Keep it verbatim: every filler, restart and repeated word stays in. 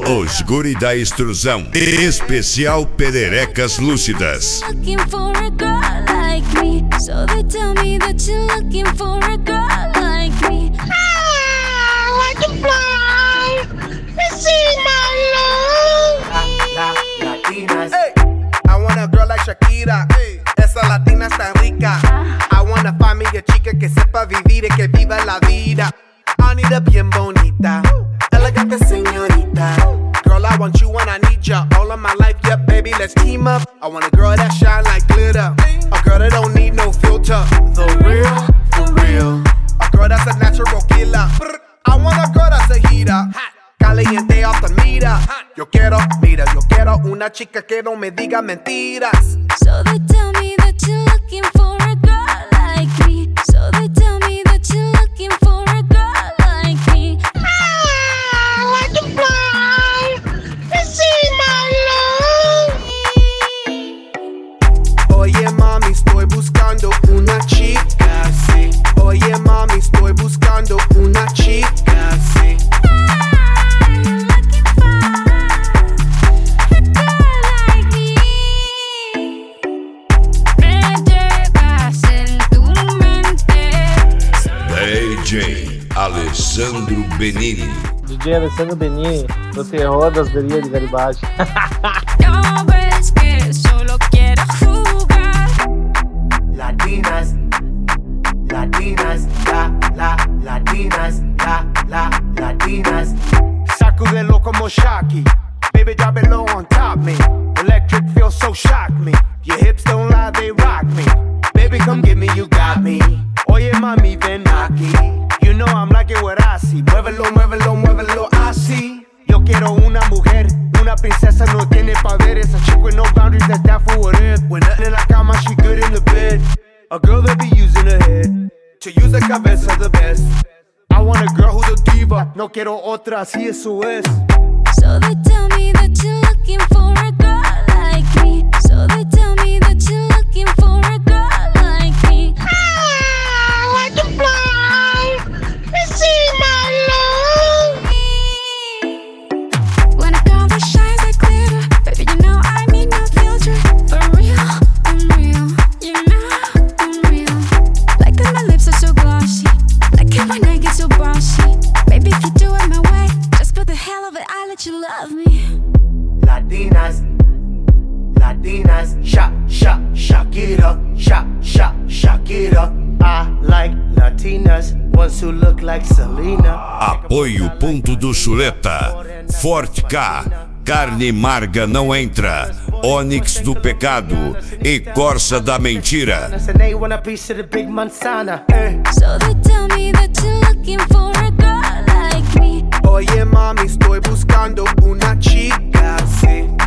Os guri da extrusão, especial Pererecas Lúcidas. Looking for a girl like me, so they tell me that you're looking for a girl like me. Ah, like to fly, this is my love. La, la, latinas. Hey, I want a girl like Shakira. Hey, esa latina está rica. I wanna find me a chica que sepa vivir y que viva la vida. I need a bien bonita, elegante señorita. Girl, I want you and I need ya all of my life, yeah, baby, let's team up. I want a girl that shine like glitter, a girl that don't need no filter. The real, for real. A girl that's a natural killer. I want a girl that's a heater, caliente off the meter. Yo quiero, mira, yo quiero una chica que no me diga mentiras. So they tell me that you're looking for a girl like me. So they tell me that you're looking for a girl like me. Ah, like to fly, this is my love. Oye mami, estoy buscando una chica, sí. Oye mami, estoy buscando una chica, sí. I'm looking for a girl like me. Me llevas en tu mente. D J Alessandro Benini. D J Alessandro Benini, do terror das gurias de Garibaldi. No ves que solo quiero jugar. Latinas, latinas, la, la, latinas, la, la, latinas. Sacudelo como Shocky, baby drop it low on top me. Electric feels so shock me, your hips don't lie, they rock me. Baby come get me, you got me. Oye mami, ven aquí. You know I'm like it what I see. Muévelo, muévelo, muévelo así. Yo quiero una mujer, una princesa no tiene poderes. A chick with no boundaries, that's that for what it. When nothing in la cama, she good in the bed. A girl that be using her head to use the cabeza the best. I want a girl who's a diva. No quiero otra, así eso es. So they tell me that you're looking for a girl like me. So they tell me that you're looking for a girl like me. Ah, like to fly, this is my love. When a girl that shines like glitter, baby, you know I need no filter. For real, I'm real. You know I'm real. Like that my lips are so glossy. Like how my neck gets so bossy. Baby, if you do it my way, just for the hell of it, I let you love me. Latinas, Latinas, sha, sha, Shakira, sha, sha, Shakira. I like Latinas, ones who look like Selena. Apoio Ponto do Chuleta, Forte K, Carne Marga Não Entra, Onyx do Pecado e Corsa da Mentira. And they want a piece of the big manzana. Eh. So they tell me that you're looking for a girl like me. Oye mami, estoy buscando una chica, sí.